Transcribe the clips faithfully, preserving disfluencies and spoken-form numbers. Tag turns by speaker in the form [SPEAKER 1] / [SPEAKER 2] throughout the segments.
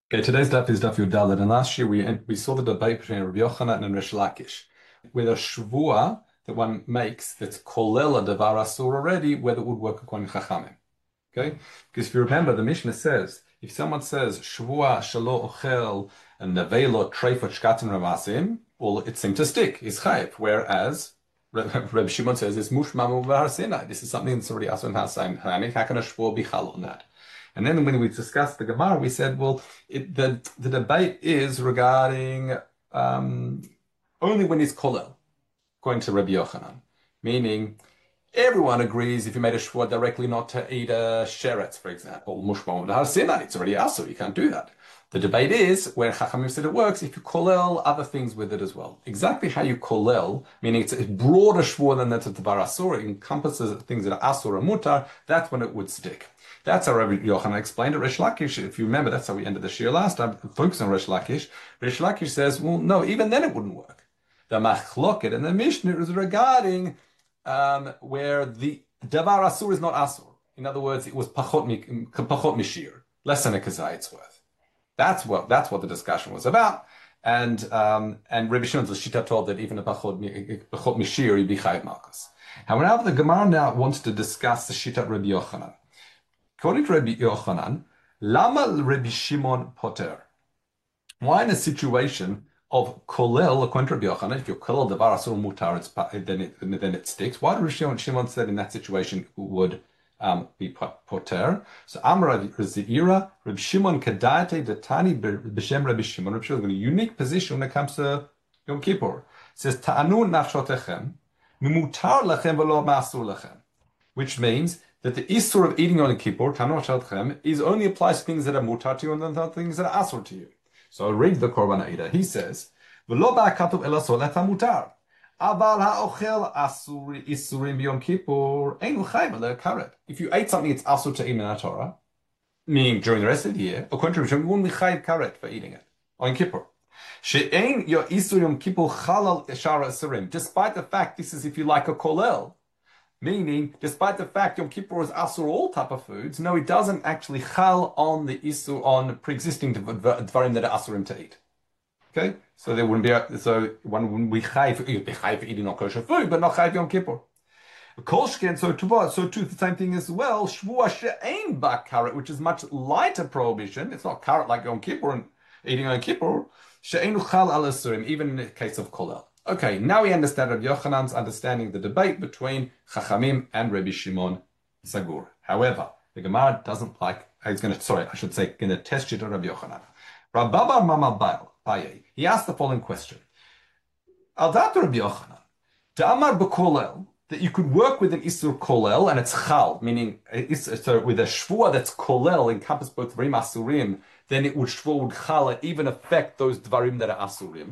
[SPEAKER 1] Okay, today's daf is daf Yudalad, and last year we we saw the debate between Rabbi Yochanan and Rish Lakish, with a shvua that one makes that's kolela devar asur already, whether it would work according to Chachamim. Okay, because if you remember, the Mishnah says if someone says shvua shalo ochel and nevelo treifot shkatim ramasim, well, it seems to stick. It's chayv. Whereas Rabbi Shimon says it's mushmamu v'har Sinai. This is something that's already asur in Har Sinai. How can a shvua be chal on that? And then when we discussed the Gemara, we said, well, it, the the debate is regarding um, only when it's kolel, according to Rabbi Yochanan, meaning everyone agrees if you made a shvua directly not to eat a sheretz, for example, mushma har sinai, it's already aso, you can't do that. The debate is where Chachamim said it works if you kolel other things with it as well. Exactly how you kolel, meaning it's a broader shvua than that's a devar asur, it encompasses things that are asur or mutar, that's when it would stick. That's how Rabbi Yochanan explained it. Rish Lakish, if you remember, that's how we ended the shir last time, focus on Rish Lakish. Rish Lakish says, well, no, even then it wouldn't work. The machloket and the Mishnah is regarding um, where the davar asur is not asur. In other words, it was pachot, pachot mishir, less than a kazayit's worth. That's what that's what the discussion was about. And um, and Rabbi Shimon's Shita told that even a pachot, pachot mishir, you'd be chayv malchus. However, the Gemara now wants to discuss the Shita Rabbi Yochanan. According to Rabbi Yochanan, lama Rabbi Shimon poter. Why in a situation of kolel, according to Rabbi Yochanan, if you're kolel devar asur mutar, it's, then it then it sticks. Why did Rabbi Shimon said in that situation would um, be poter? So Amar Zeira, Rabbi Shimon kadate detani b'shem Rabbi Shimon. Rabbi Shimon is in a unique position when it comes to Yom Kippur. It says ta'anu nafshotechem, mimutar lachem v'lo ma'asur lachem, which means that the Isur of eating on a Kippur, Tanu Shalchem, is only applies to things that are mutar to you and not things that are asur to you. So I'll read the Korban Aida. He says, V'lo ba'akatuv ela solet ha-mutar. Aval ha'ochel asuri isurim b'yom Kippur, einu chayv ala karet. If you ate something it's asur to eat in the Torah, meaning during the rest of the year, according to Rishon, you won't be chayv karet for eating it on Kippur. She'ein your isur yom Kippur chalal shara isurim. Despite the fact this is if you like a kolel, meaning, despite the fact Yom Kippur is asur all type of foods, no, it doesn't actually chal on the isur on pre-existing dvarim that are asurim to eat. Okay, so there wouldn't be a, so one wouldn't be chayv, you'd be chayv for eating non kosher food, but not chayv Yom Kippur. Kolshken, so too, so too the same thing as well. Shvua she'ein ba karet, which is much lighter prohibition. It's not karet like Yom Kippur and eating on Kippur. She'einu chal al asurim, even in the case of kolel. Okay, now we understand Rabbi Yochanan's understanding the debate between Chachamim and Rabbi Shimon Sagur. However, the Gemara doesn't like, he's going to, sorry, I should say, going to test it on Rabbi Yochanan. Rabba Mama Baye, he asked the following question. Al dat Rabbi Yochanan, Ta'amar b'kolel, that you could work with an Isur kolel, and it's chal, meaning so with a shvua that's kolel, encompass both dvarim asurim, then it would shvua would chal, even affect those dvarim that are asurim.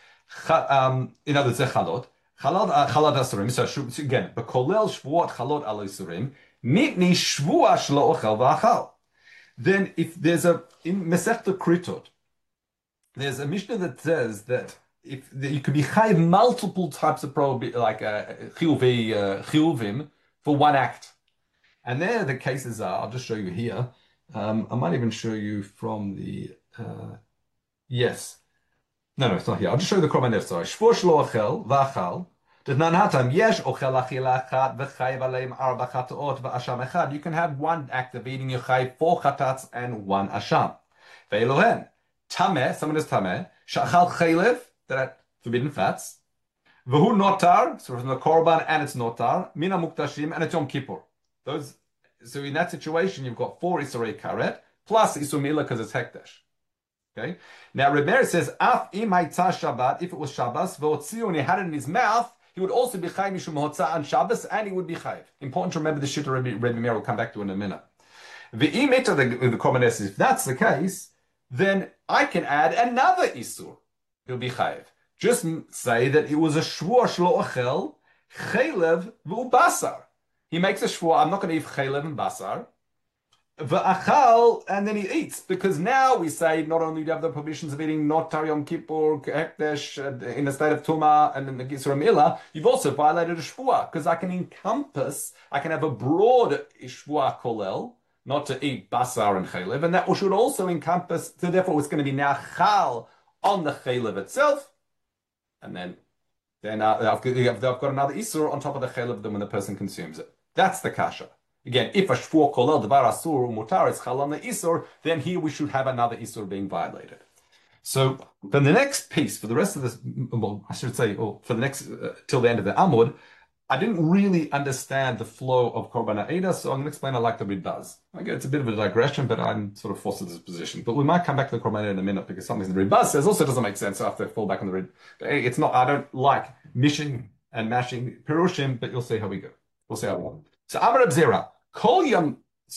[SPEAKER 1] Um, in other words, chalot, chalot, chalot asurim. So again, bekolel shvuot chalot al asurim, nitni shvua shlo ochel v'achal. Then, if there's a in Masechta Kritot, there's a Mishnah that says that if that you could be chayiv multiple types of prohibi like uh, chiyuvi uh, chiyuvim for one act, and there the cases are. I'll just show you here. Um, I might even show you from the uh, yes. No, no, it's not here. I'll just show you the Korban Nefesh. Shvur shlo ochel v'achal. D'nan hatam yesh ochel achila achat v'chayiv aleim arba chataot v'asham echad. You can have one act of eating your chayiv, four chatats and one asham. Ve'elohen tameh, someone is tameh. Shachal chaylev, that are forbidden fats. V'hu notar, so from the Korban and it's notar. Mina muktashim and it's Yom Kippur. Those. So in that situation, you've got four isurei karet plus isur milah because it's hekdesh. Okay. Now Rebbe says, "Af imaytza Shabbat." If it was Shabbos, v'otziu, and he had it in his mouth, he would also be chayv mishum hotza on Shabbos, and he would be chayv. Important to remember the shit Rebbe Rebbe Meir will come back to in a minute. V'imita the the Korban Nefesh. If that's the case, then I can add another isur. He'll be chayv. Just say that it was a shvur shlo ochel chaylev v'ubasar. He makes a shvur. I'm not going to eat chaylev and basar. V'achal, and then he eats, because now we say not only do you have the prohibitions of eating not tar Yom Kippur, hekdesh, in a state of tuma, and in the gisra milah, you've also violated a shvua, because I can encompass, I can have a broad shvua kolel, not to eat basar and chaylev, and that should also encompass, so therefore it's going to be now chal on the chaylev itself, and then then uh, I've, I've got another isur on top of the chaylev when the person consumes it. That's the kasha. Again, if a shvuah kolel devar asur mutar is chal on the isur, then here we should have another isur being violated. So then the next piece for the rest of this, well, I should say, or for the next uh, till the end of the Amud, I didn't really understand the flow of Korban Ha'eda, so I'm going to explain I like the Ridbaz. Okay, it's a bit of a digression, but I'm sort of forced to this position. But we might come back to the Korban Ha'eda in a minute because something the Ridbaz says also doesn't make sense, so I have to fall back on the Rid. It's not, I don't like mishing and mashing Pirushim, but you'll see how we go. We'll see how we go. So Amar Abzera, Kol Yam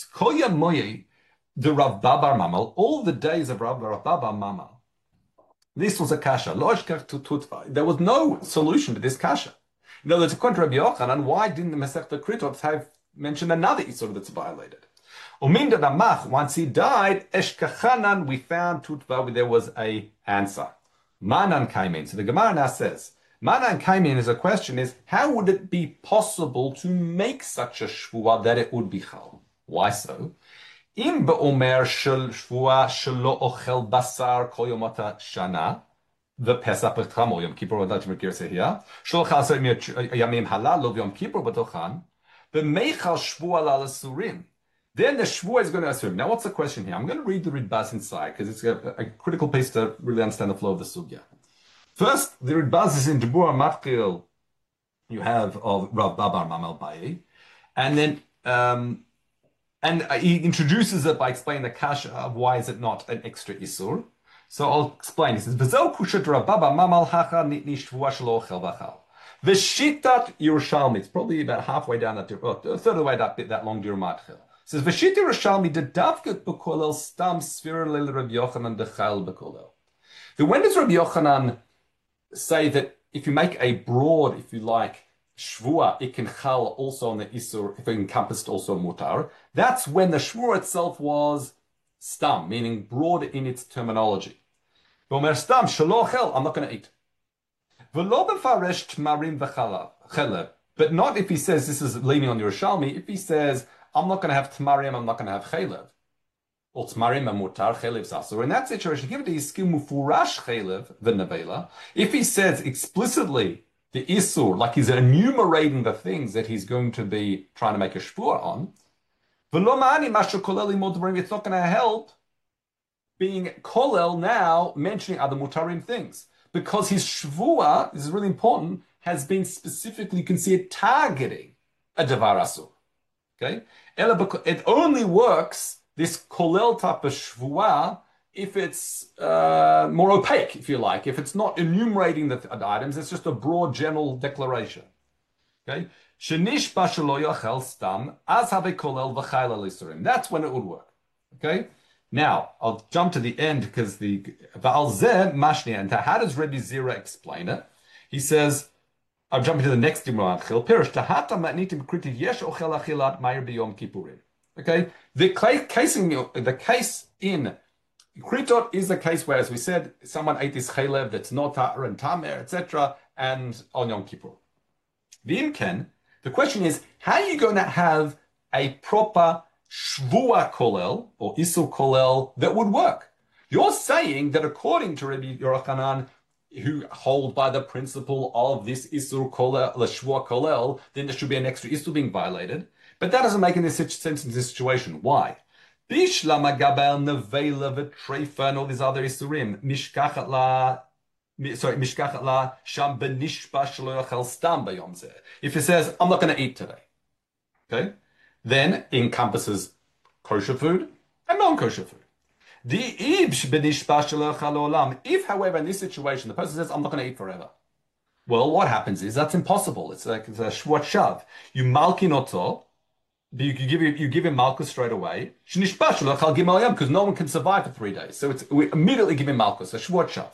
[SPEAKER 1] Moyi, the Rav Babar Mamal, all the days of Rav Babar Mamal, this was a kasha. There was no solution to this kasha. In other words, according to Rabbi Yochanan, why didn't the Masechta Kritot have mentioned another isur that's violated? Uminda Namach, once he died, Eshkachanan, we found Tutva, there was a answer. Manan came in. So the Gemara now says, Manan came in as a question is, how would it be possible to make such a shvuah that it would be chal? Why so? Im be'omer shel shvuah shelo ochel basar kol yomata shana, the Pesach b'cham or Yom Kippur, what that you say here, shel chasar yamim halal of Yom Kippur b'tochan, b'meichal shvuah la l'surim. Then the shvuah is going to assume. Now, what's the question here? I'm going to read the Ridbaz inside because it's a, a critical piece to really understand the flow of the sugya. First, the Ridbaz is in Dibur Matkil. You have of Rav Babar Mamal Bayi, and then. Um, And he introduces it by explaining the kasha of why is it not an extra isur. So I'll explain. He says, "V'zel kushat Rababa mamal hacha nitni shvuah shelo ochel v'chal." V'shitat Yerushalmi. It's probably about halfway down that, oh, a third of the way that bit, that long Dirmatchil. It says, "V'shit Yerushalmi dedavket b'kolel stam sfir leil Rabbi Yochanan dechal b'kolel." So when does Rabbi Yochanan say that if you make a broad, if you like, shvuah, it can chal also on the isur, if it encompassed also mutar. That's when the shvuah itself was stam, meaning broad in its terminology. V'omer stam shelo chel, I'm not going to eat. V'lo befaresh tmarim v'chelev, but not if he says this is leaning on Yerushalmi. If he says I'm not going to have tmarim, I'm not going to have chelev. Or tmarim and mutar, chelev zasur. In that situation, give it a skill mufurash chelev v'nevela. If he says explicitly the isur, like he's enumerating the things that he's going to be trying to make a shvuah on, it's not going to help being kolel now mentioning other mutarim things. Because his shvuah, this is really important, has been specifically considered targeting a davar asur. Okay? It only works, this kolel type of shvuah, if it's uh, more opaque, if you like, if it's not enumerating the, the items, it's just a broad general declaration. Okay? Shenish bashalo yachel stam as have kolel v'chayla lisurim. That's when it would work. Okay? Now, I'll jump to the end because the Va'al zeh mashni, and how does Rebbe Zira explain it? He says, I'm jumping to the next Dimra Achil. Pirish tahata matnitim kritiv yesh ochel achilat ma'ir biyom kippurim. Okay? The case in, the case in Kritot is the case where, as we said, someone ate this chaylev that's not ta'ar and tamer, et cetera, and on Yom Kippur. V'imken, the question is, how are you going to have a proper shvuah kolel or isur kolel that would work? You're saying that according to Rabbi Yochanan, who hold by the principle of this isur kolel, the shvuah kolel, then there should be an extra isur being violated. But that doesn't make any sense in this situation. Why? Bishlama gabel nevela v'treifa and all these other isurim. Mishkachat la, sorry, mishkachat la sham benishba shelo yachel stam bayom zeh. If it says, I'm not going to eat today, okay, then encompasses kosher food and non-kosher food. The ibsh benishba shelo yachel olam. If, however, in this situation, the person says, I'm not going to eat forever. Well, what happens is that's impossible. It's like it's a shvuat shav. You malkin oto. You give you give him malchus straight away. Because no one can survive for three days. So it's we immediately give him malchus, a shvuat shav.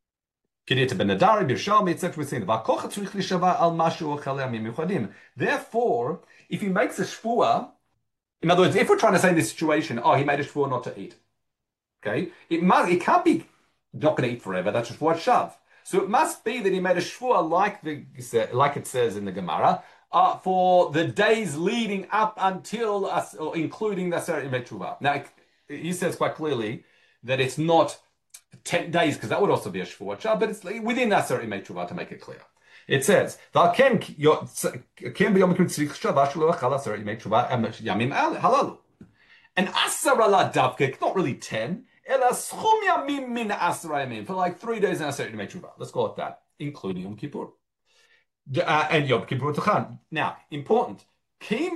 [SPEAKER 1] Therefore, if he makes a shvuah, in other words, if we're trying to say in this situation, oh, he made a shvuah not to eat. Okay? It must it can't be not going to eat forever, that's a shvuat shav. So it must be that he made a shvuah like the like it says in the Gemara. uh, for the days leading up until, us, or including the Aseret Yemei Teshuvah. Now, he says quite clearly that it's not ten days, because that would also be a Shavuot, but it's within Aseret Yemei Teshuvah to make it clear. It says, "V'alken ken b'yom kippur tzrich shava shelo echal Aseret Yemei Teshuvah yamim halalu." And Asara la davke, not really ten, ela schum yamim min Asara yamim, for like three days in Aseret Yemei Teshuvah. Let's call it that, including Yom Kippur. Uh, and Yom Kippur Tachan. Now, important. Since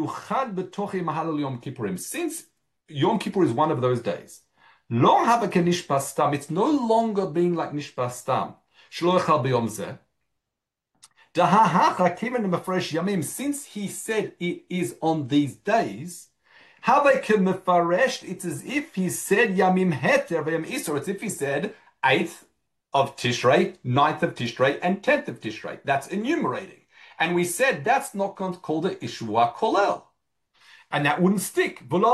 [SPEAKER 1] Yom Kippur is one of those days, lo hava kenishpa stam. It's no longer being like nishpa stam. Shlo echal b'yom zeh. Dahahacha kimen mefresh yamim. Since he said it is on these days, hava kemefresh. It's as if he said yamim heter v'yam isur. It's if he said eighth of Tishrei, ninth of Tishrei, and tenth of Tishrei. That's enumerating. And we said that's not called a Ishua Kolel. And that wouldn't stick. That's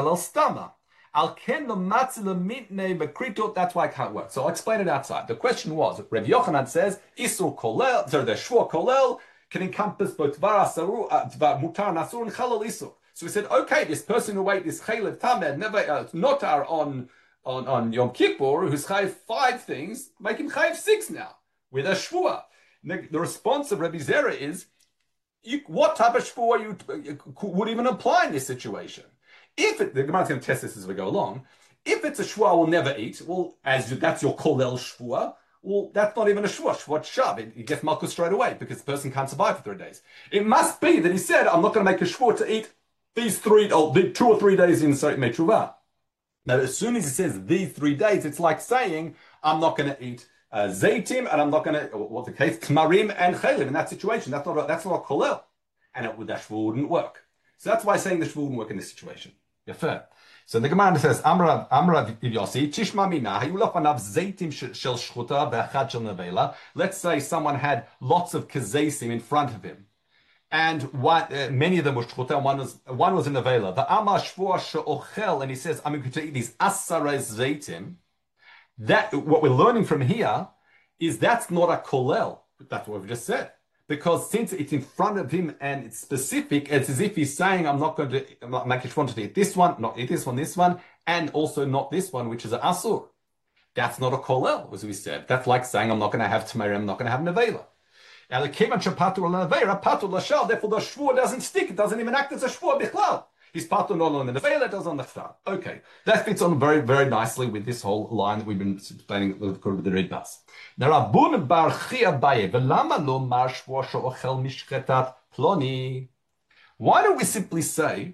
[SPEAKER 1] why it can't work. So I'll explain it outside. The question was, Rev Yochanan says, Isur Kolel, so the Shua Kolel can encompass both Dvar Asur, Mutar Nasur, and Chalal Isur. So we said, okay, this person who ate this Chalev Tamed, never, uh, Notar on On, on Yom Kippur, who's chayiv five things, make him chayiv six now, with a shvua. The, the response of Rabbi Zera is, you, what type of shvua you, would even apply in this situation? If it, the Gemara is going to test this as we go along, if it's a shvua I will never eat, well, as you, that's your kolel shvua, well, that's not even a shvua, shvua shav, it, it gets malchus straight away, because the person can't survive for three days. It must be that he said, I'm not going to make a shvua to eat these three, oh, the two or three days in Seit Metruvah. Now, as soon as he says these three days, it's like saying, I'm not going to eat uh, zaytim, and I'm not going to, what's the case, tmarim and chaylim. In that situation, that's not a, that's not a kolel. And it, that shvur wouldn't work. So that's why saying the shvur wouldn't work in this situation. Yeah, fair. So the Gemara says, Amra Amra Yossi, Tishma mina, hayulafanav zaytim shel shchuta ve'achad shel nevela. Let's say someone had lots of kazesim in front of him. And one, uh, many of them were shchuta, and one was one was in the vela. The amar shvua she'ochel, and he says, "I'm going to eat these asares zaytim." That what we're learning from here is that's not a kolel. That's what we've just said, because since it's in front of him and it's specific, it's as if he's saying, "I'm not going to I'm not make it want to eat this one, not eat this one, this one, and also not this one, which is an asur." That's not a kolel, as we said. That's like saying, "I'm not going to have tamarim, I'm not going to have nevela." Now, the Kivan Shapatu Lavera, Patu Lashal, therefore the Shvur doesn't stick, it doesn't even act as a Shvur Bichlal. He's Patu not on the Nevela, it does on the Chtar. Okay, that fits on very, very nicely with this whole line that we've been explaining with the Ridbas. Now, Rabun Bar Chia Baye, Velama lo Mar Shvur Shochel Mishchetat Ploni. Why don't we simply say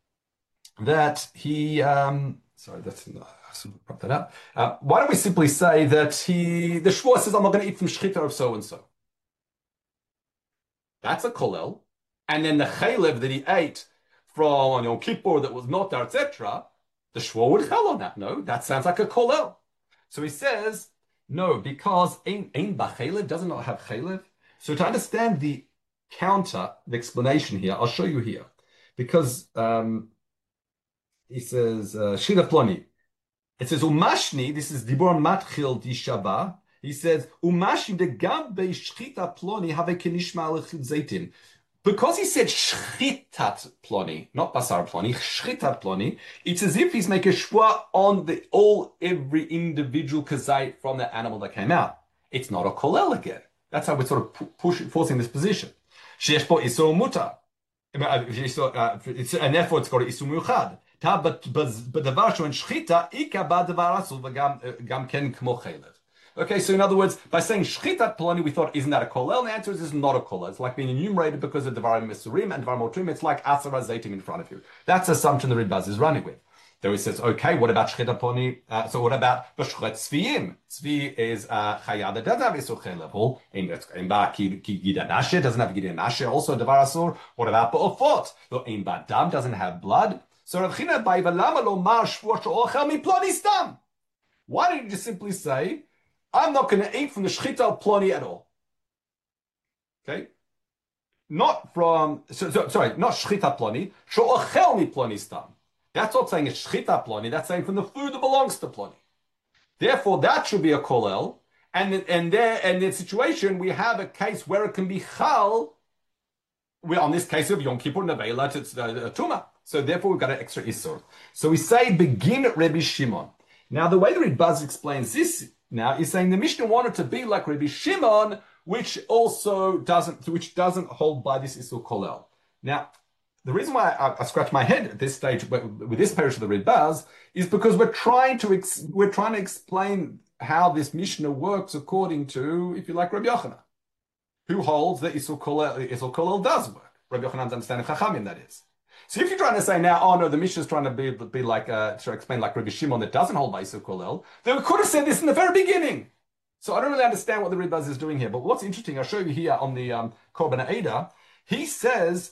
[SPEAKER 1] that he, um, sorry, that's not, I should have brought that up. Uh, why don't we simply say that he, the Shvur says, I'm not going to eat from Shchita of so and so. That's a kolel. And then the chaylev that he ate from Yom Kippur that was not there, et cetera, the shvur would chal on that. No, that sounds like a kolel. So he says, no, because ein ein b'chaylev does not have chaylev. So to understand the counter, the explanation here, I'll show you here. Because um, he says, Shila Ploni. It says, Umashni, this is Dibor Matchil Di Shabbat. He says, "Umashim de gambe shchita ploni have kenishma lechid zaytim." Because he said shchitat ploni, not basar ploni, shchitat ploni, it's as if he's making a shvua on the all every individual kazait from the animal that came out. It's not a kolel again. That's how we're sort of pushing, forcing this position. Sheyesh po isur mutar, and therefore it's got isur muchad. But b'davar shon shchita ikaba davar asul v'gam gam ken kmo chaylev. Okay, so in other words, by saying shchitat ploni, we thought, isn't that a kolel? And the answer is, it's not a kolel. It's like being enumerated because of devarim mesurim and devarim motrim. It's like asara zaytim in front of you. That's the assumption the Ridbaz is running with. There he says, okay, what about shchitat ploni? Uh, so what about b'shchet tzviyim? Tzvi is chaya that doesn't have isur chelev. In ba ki gida nashe doesn't have gida nashe. Also devar asur. What about ba'ofot? So in ba dam doesn't have blood. So Rav China by v'lama lo mar shvur she'ochel mi ploni stam. Why didn't you just simply say, I'm not going to eat from the shchita ploni at all? Okay? Not from, so, so, sorry, not shchita ploni, she'ochel mi ploni stam. That's not saying it's shchita ploni, that's saying from the food that belongs to ploni. Therefore, that should be a kolel, and, and there, and in the situation, we have a case where it can be chal, we're on this case of Yom Kippur Nevela to uh, Tuma. So therefore we've got an extra Isur. So we say begin Rabbi Shimon. Now the way the Ridbaz explains this now is saying the Mishnah wanted to be like Rabbi Shimon, which also doesn't, which doesn't hold by this Isur Kolel. Now, the reason why I, I scratch my head at this stage with, with this parish of the Ridbaz is because we're trying to ex, we're trying to explain how this Mishnah works according to, if you like, Rabbi Yochanan, who holds that Isur Kolel, Isur Kolel does work. Rabbi Yochanan's understanding Chachamim, that is. So if you're trying to say now, oh no, the Mishnah is trying to be, be like, uh, to explain like Rabbi Shimon that doesn't hold by Isur Kolel, then we could have said this in the very beginning. So I don't really understand what the Ridbaz is doing here. But what's interesting, I'll show you here on the um, Korban Eidah, he says,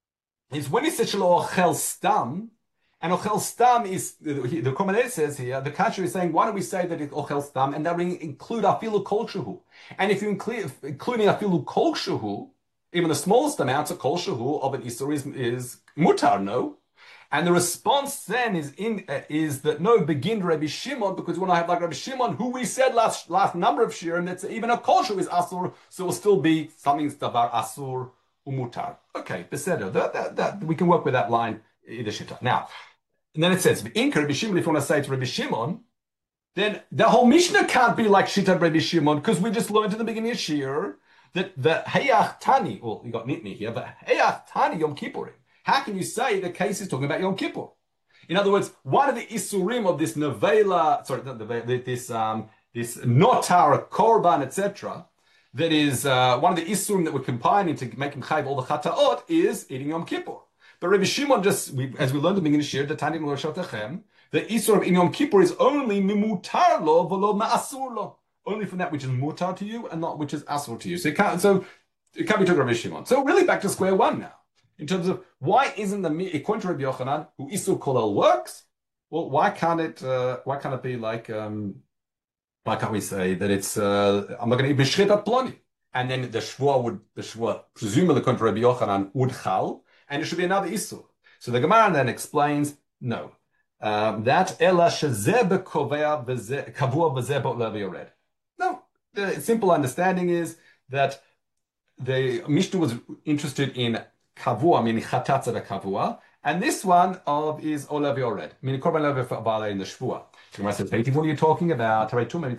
[SPEAKER 1] is when he says Shelo Ochel Stam, and Ochel Stam is, the Korban Eidah says here, the Kasher is saying, why don't we say that it's Ochel Stam, and that we include Afilu Kol Shehu. And if you include, including Afilu Kol Shehu, even the smallest amounts of Kol Shehu of an Isur is, is mutar, no? And the response then is in uh, is that no, begin Rabbi Shimon, because when I have like Rabbi Shimon, who we said last last number of shirim, that's even a Kol Shehu is Asur, so it will still be something that's davar Asur umutar. Okay, beseder. That, that, that, we can work with that line, either shita. Now, and then it says, in Rabbi Shimon, if you want to say to Rabbi Shimon, then the whole Mishnah can't be like Shita Rabbi Shimon, because we just learned in the beginning of Shir that the Hayach Tani, well, you got Nitni here, but Hayach Tani Yom Kippurim. How can you say the case is talking about Yom Kippur? In other words, one of the Isurim of this Nevela, sorry, not the, this um, this Notar, Korban, et cetera, that is uh, one of the Isurim that we're combining to make him chayv all the Chataot is eating Yom Kippur. But Rabbi Shimon just, we, as we learned at the beginning of Shir, the Tani L'Roshatachem, the Isur of Yom Kippur is only mimutar lo v'lo ma'asur lo. Only from that which is mutar to you and not which is asur to you. So it can't, so it can't be took Rabbi Shimon. So really back to square one now. In terms of why isn't the, according to Rabbi Yochanan, who Isur Kolel works, well, why can't it, uh, why can't it be like, um, why can't we say that it's, uh, I'm not going to eat Mishchitat Ploni? And then the Shvuah would, the Shvuah, presumably according to Rabbi Yochanan, would chal, and it should be another Isur. So the Gemara then explains, no. Um, that ela shezeh bekovea kavua v'zeh bo'lev yored. No, the simple understanding is that the Mishnah was interested in kavua, meaning chatatza kavua, and this one of is olev yored, meaning korban lev v'abale in the shvua. The Gemara says, "Hey, what are you talking about?"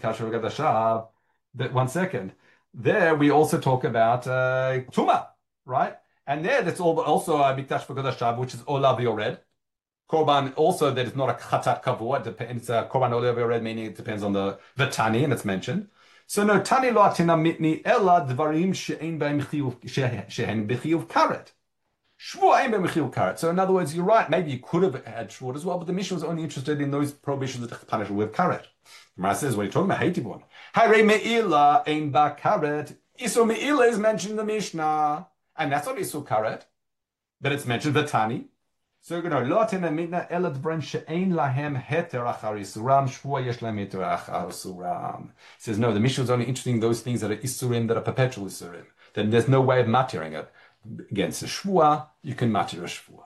[SPEAKER 1] But one second, there we also talk about uh, tuma, right? And there, that's all, also a mikdash v'gadashav, which is olav yored. Korban also that is not a chatat kavua, it depends, uh, korban olev yored, meaning it depends on the, the tani, and it's mentioned. So no, tani lo atina mitni ela dvarim she'en b'hem shehen b'chiyuv karet. Shvuah ein b'hem b'chiyuv karet. So in other words, you're right, maybe you could have had shvuah as well, but the Mishnah was only interested in those prohibitions that punish with karet. The Gemara says, what are you talking about? Hated one. Hare me'ila ein ba karet. Isur me'ila is mentioned in the Mishnah, and that's not isur karet, but it's mentioned the tani. So you know, lo atina mitna ela dvarim she'en lahem heter achar isuram shvuah yesh lahem heter achar isuram. It says no, the Mishnah is only interested in those things that are isurim, that are perpetual isurim. Then there's no way of matering it. Against a shvuah, you can matter a shvuah.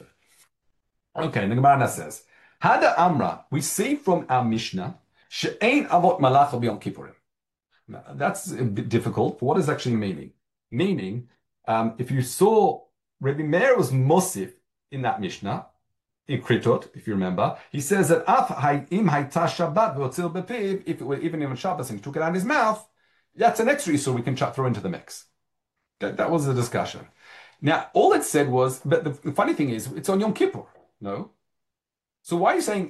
[SPEAKER 1] Okay, the Gemara says, Hada Amra, we see from our Mishnah, she'ein avot malach b'yom kippurim. Now, that's a bit difficult. What is actually meaning? Meaning, um, if you saw Rabbi Meir was Mosif in that Mishnah, in Kritot, if you remember, he says that af im hayta Shabbat v'otzil bepiv, if it were even in Shabbos and he took it out of his mouth, that's an extra issue we can throw into the mix. That, that was the discussion. Now, all it said was, but the, the funny thing is, it's on Yom Kippur, no? So why are you saying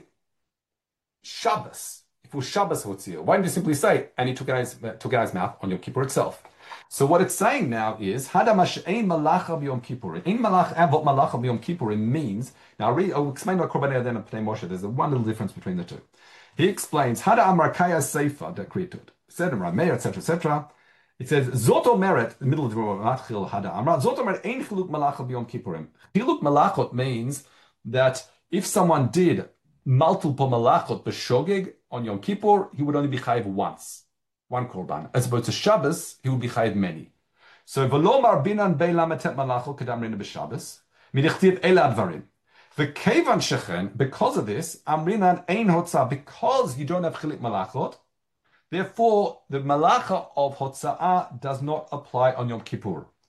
[SPEAKER 1] Shabbos? If it was Shabbos Hotzil, why didn't you simply say, and he took it out of his, took it out of his mouth on Yom Kippur itself? So what it's saying now is, Hadamash ein malacha b'yom kippurim. Ein malach avot malacha b'yom kippurim means, now I'll, read, I'll explain about Korban then and Pnei Moshe. There's a one little difference between the two. He explains, Hada amar kaya seifa dekritut. Said Amar Meir, et cetera, et cetera. It says, Zot omeret, the middle of the Matchil Hada amar, Zot omeret ein chiluk malacha b'yom kippurim. Chiluk malachot means that if someone did multiple malachot b'shogeg on Yom Kippur, he would only be chayiv once. One korban. As opposed to Shabbos, he would be chayiv many. So, v'lomar binan be'la metet malachot kedam rina b'Shabbos, midichtiv ela advarim. V'kevan shechen, because of this, amrinan ein hotzah, because you don't have chilik malachot, therefore the malacha of hotzah does not apply on Yom Kippur.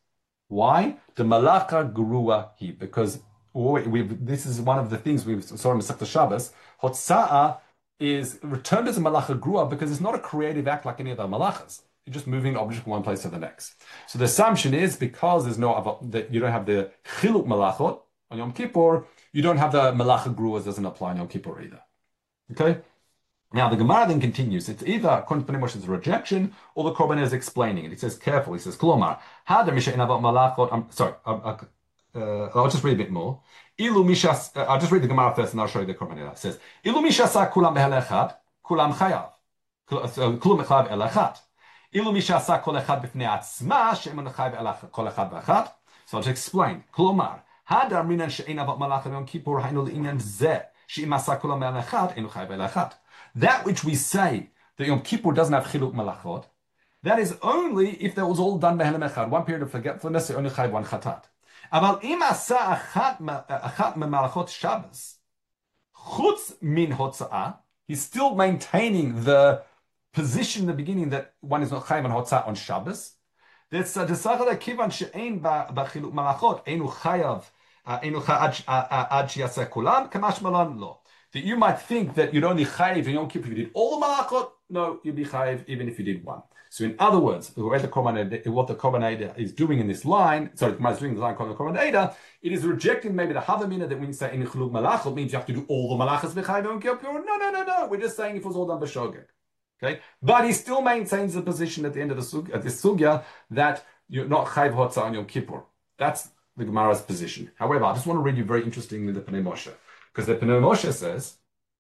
[SPEAKER 1] Why? The malacha grua he, because we this is one of the things we saw in Masechta Shabbos. Hotza'a is returned as a malacha grua because it's not a creative act like any of the malachas. You're just moving an object from one place to the next. So the assumption is because there's no that you don't have the chiluk malachot on Yom Kippur, you don't have the malacha gruas doesn't apply on Yom Kippur either. Okay. Now the Gemara then continues. It's either according to Pnei Moshe's rejection or the Korban is explaining it. He says carefully. He says, "Klomar hadar misha inavat malachot." I'm sorry. Uh, uh, I'll just read a bit more. Ilu mishas. Uh, I'll just read the Gemara first, and I'll show you the Korban. It says, "Ilu mishasa kulam behelechad kulam chayav kulam chayav elechad. Ilu mishasa kol echad b'fnei atzma she'emun chayav kol echad v'echad." So I'll just explain. Klomar hadar minan she'inavat malachot yom kippur hainu le'inyan zeh she'imasa kulam behelechad enu chayav elechad. That which we say that Yom Kippur doesn't have chiluk malachot, that is only if that was all done behelem echad, one period of forgetfulness, only chayv one chatat. Aval im asa achat malachot Shabbos, chutz min hotza'ah, he's still maintaining the position in the beginning that one is not chayv on hotza'ah on Shabbos. That's the sachal kivan she'ein b'chiluk malachot, einu chayav, einu chayav ad sheyaseh kulam, kamash malan lo. That you might think that you'd only chayiv in Yom Kippur if you did all the malachot. No, you'd be chayiv even if you did one. So in other words, what the Korban Eidah is doing in this line, sorry, the Gemara is doing the line called the Korban Eidah, it is rejecting maybe the Havamina that when you say in chiluk malachot means you have to do all the malachas v'chayiv Yom Kippur. No, no, no, no. We're just saying if it was all done b'shogeg. Okay, but he still maintains the position at the end of the sug, at this sugya that you're not chayiv hotzah on Yom Kippur. That's the Gemara's position. However, I just want to read you very interestingly the Pnei Moshe. Because the Pnei Moshe says,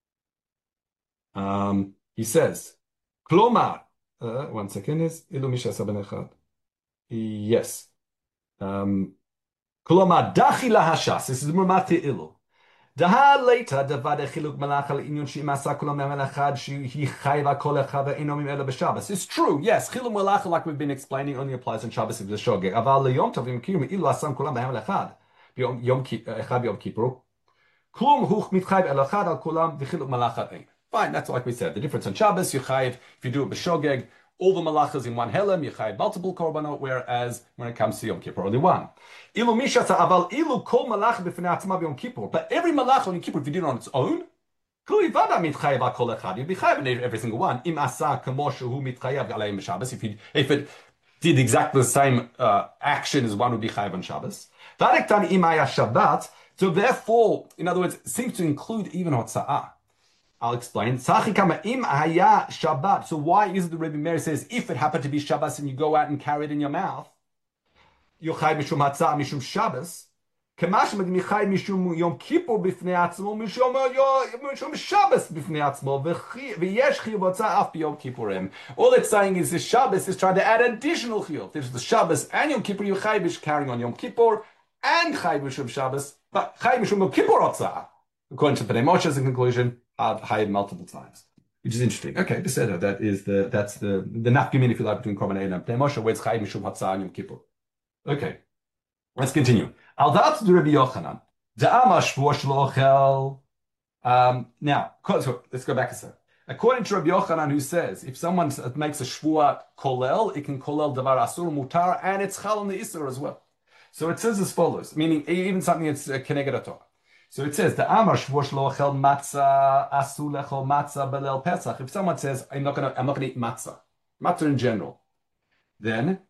[SPEAKER 1] um, he says, Klomar, uh, one second, is Ilu Misha Saben Echad. Yes. Um, Klomar, Dachi Lahashas, this is Murmati Ilu. Daha later, Davad Echiluk Malachal Inyon Shimasa Kulam Echad, Shi Chayva Kol Echava Inomim Ela B'Shabbos. It's true, yes, Chiluk Malachal, like we've been explaining, only applies on Shabbos if the Shogeg. Aval Leyom Tov Yom Kippur, Ilu Asam Kulam Echad, Yom Echad Yom Kippur. Fine, that's like we said. The difference on Shabbos, you chayiv, if you do it b'shogeg, all the malachas in one helem, you chayiv multiple korbanot, whereas when it comes to Yom Kippur, only one. Ilu mishasa aval ilu kol malach b'fnei atzma b'Yom Kippur. But every malach on Yom Kippur, if you do it on its own, you'd be chayiv in every single one. Im asa kamo shehu mitchayav aleim b'Shabbos. If it if it did exactly the same uh, action as one would be chayiv on Shabbos. V'arektan im haya Shabbat. So therefore, in other words, it seems to include even hotza'ah. I'll explain. So why is it the Rebbe Meir says, if it happened to be Shabbos and you go out and carry it in your mouth, yochai mishum hatza'ah mishum Shabbos, kemashma d'michai mishum Yom Kippur b'fnei atzmo, mishum Shabbos b'fnei atzmo, v'yesh chiyuv hotza'ah af b'Yom Kippurim. All it's saying is this Shabbos is trying to add additional chiyuv. There's the Shabbos and Yom Kippur, yochai bish carrying on Yom Kippur, and Chai Mishum Shabbos, but Chai Mishum Yom Kippur Otzah. According to Pnei Moshe's conclusion, I've hired multiple times, which is interesting. Okay, Beseder, that is the that's the the nafkamin, if you like, between Korban Eidah and Pnei Moshe, where it's Chai Mishum Otzah and Yom Kippur. Okay, let's continue. Al Da'at to Rabbi Yochanan, Da'ama Shvuah Shelo Ochel. Um, now, so let's go back a second. According to Rabbi Yochanan, who says if someone makes a Shvuah kolel, it can kolel davar asur mutar, and it's chal on the isur as well. So it says as follows, meaning even something that's uh, keneged Torah. So it says the Amar Shvuah Shelo Ochel Matzah Asu Lechol Matzah Belel Pesach. If someone says I'm not gonna I'm not gonna eat matzah, matzah in general, then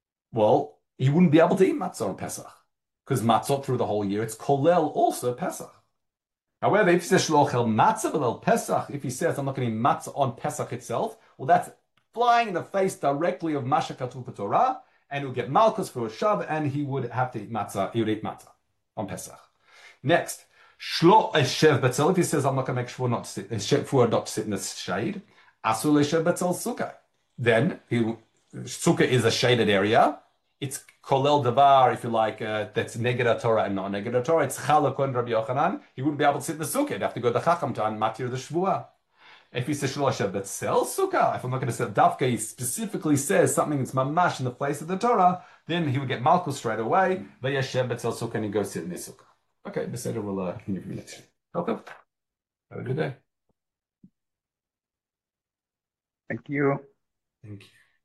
[SPEAKER 1] well he wouldn't be able to eat matzah on Pesach because matzah through the whole year it's kolel also Pesach. However, if he says Shelo Ochel Matzah Belel Pesach, if he says I'm not going to eat matzah on Pesach itself, well that's flying in the face directly of Masha Katuv B'Torah. And he'll get malchus for a shav, and he would have to eat matzah. He would eat matzah on Pesach. Next, shlo eshev betzel. If he says, "I'm not going to make shvuah not to sit, shvuah not to sit in the shade," asul eshev betzel sukkah. Then he, sukkah is a shaded area. It's kolel davar, if you like, uh, that's neged Torah and non neged Torah. It's chal according to Rabbi Yochanan. He wouldn't be able to sit in the sukkah. He'd have to go to the chacham to matir the shvuah. If he says shelo eshev betzel sukkah, if I'm not going to say dafka, he specifically says something that's mamash in the place of the Torah, then he would get malchus straight away. Vayeshev betzel sukkah, and he goes sit in the sukkah. Okay, Beseder will uh, continue from next. Okay, have a good day.
[SPEAKER 2] Thank you.
[SPEAKER 1] Thank you.